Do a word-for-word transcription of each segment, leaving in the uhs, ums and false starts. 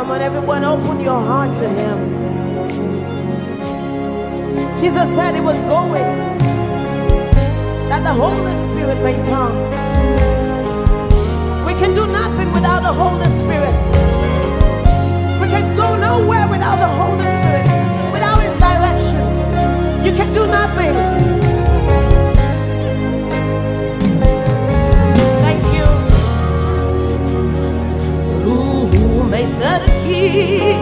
Come on, everyone, open your heart to Him. Jesus said He was going, that the Holy Spirit may come. We can do nothing without the Holy Spirit. We can go nowhere without the Holy Spirit, without His direction. You can do nothing. Thank you. Ruhu may sarki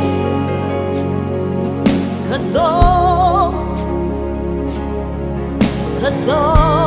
kazo kazo